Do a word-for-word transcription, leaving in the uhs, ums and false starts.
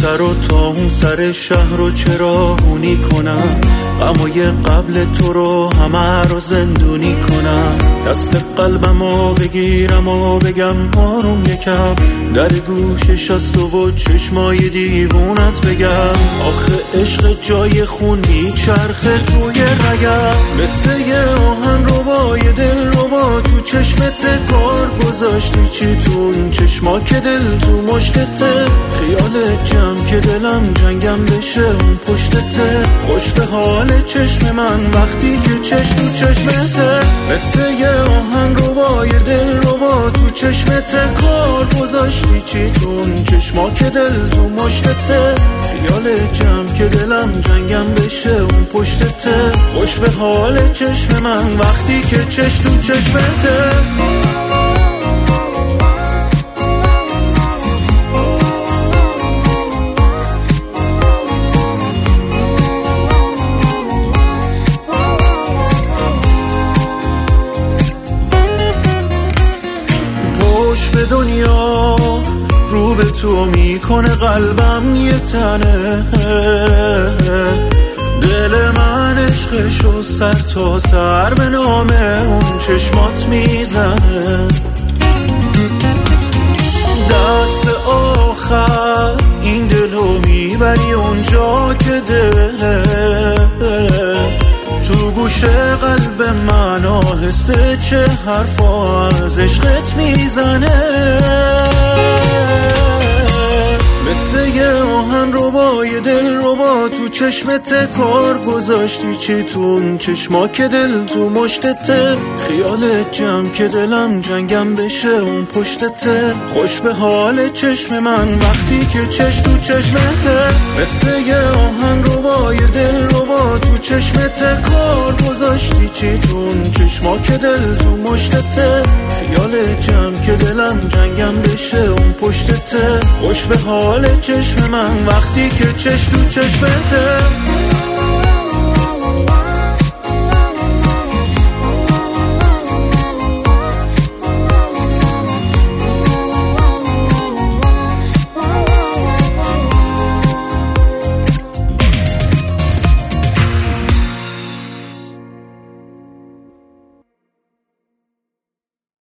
سر و تا اون سر شهر رو چراغونی کنم، غمای قبل تو رو همه رو زندونی کنم. دست قلبمو بگیرم و بگم آروم یکم، در گوشش از تو و چشمای دیوونت بگم. آخه عشق جای خون میچرخه توی رگم، مثل یه آهن ربای دل ربا تو چشمت کار گذاشتی. چی تو اون چشما که دل تو مشتته، خیالت جمع که دلم جنگم بشه اون پشتته. خوش به حال چشم من وقتی که چشم تو چشمته، مثل یه آهن ربای دل ربا تو چشمت کار گذاشتی. چی تو اون چشما که دل تو مشتته، خیالت جمع که دلم جنگم بشه اون پشتته. خوش به حال چشم من وقتی که چشم تو چشمته. به دنیا رو به تو میکنه قلبم یه تنه، دل من عشقشو سر تا سر به نام اون چشمات میزنه. دست آخر این دلو میبری اونجا که دله، تو گوش قلب من آهسته چه حرفا از عشقت میزنه. مثل یه آهن ربای دل ربا تو چشمت کار گذاشتی. چی تو اون چشما که دل تو مشتته، خیالت جمع که دلم جنگم بشه اون پشتته. خوش به حال چشم من وقتی که چشم تو چشمته، مثل یه آهن ربای دل ربا تو چشمت کار گذاشتی. چی تو اون چشما که دل تو مشتته، خیالت جمع که دلم جنگم بشه اون پشتته. خوش به حال چشم من وقتی که چشم تو چشمته.